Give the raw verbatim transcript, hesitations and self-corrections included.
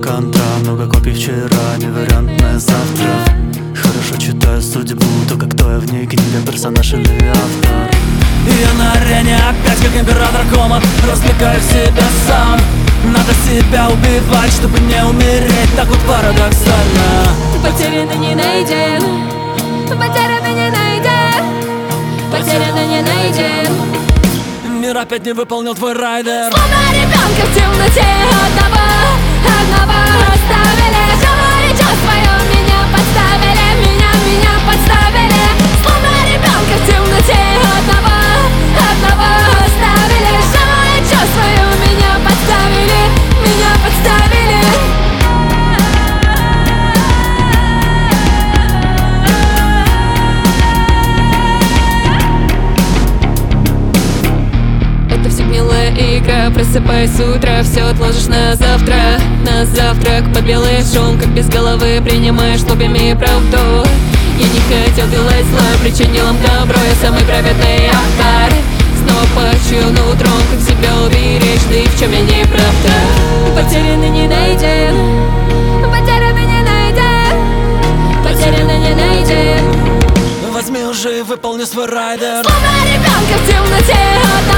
контра, много копий вчера, невариантное завтра. Хорошо читаю судьбу, только кто я в ней, книга, персонаж или автор. Я на арене опять как император кома, развлекаю себя сам. Надо себя убивать, чтобы не умереть, так вот парадоксально. Потерянный не найден, потерянный не найден, потерянный не найден. Мир опять не выполнил твой райдер. Словно ребенка в темноте одного, одного оставили. Говори, что свое меня подставили, меня, меня подставили. Словно ребенка в темноте одного, одного оставили. Говори, что свое меня подставили, меня подставили. Это все гнилая игра. Просыпаясь с утра, все отложишь на завтра. На завтрак под белый шум, как без головы принимаешь лобями правду. Я не хотел делать зло, причинил им добро. Я самый праведный автор. Снова пощу на утром, как себя уберечь, да и в чем я не правда. Потерянный не найден, потерянный не найден, потерянный не найден. Возьми уже и выполни свой райдер. Словно ребенка в темноте.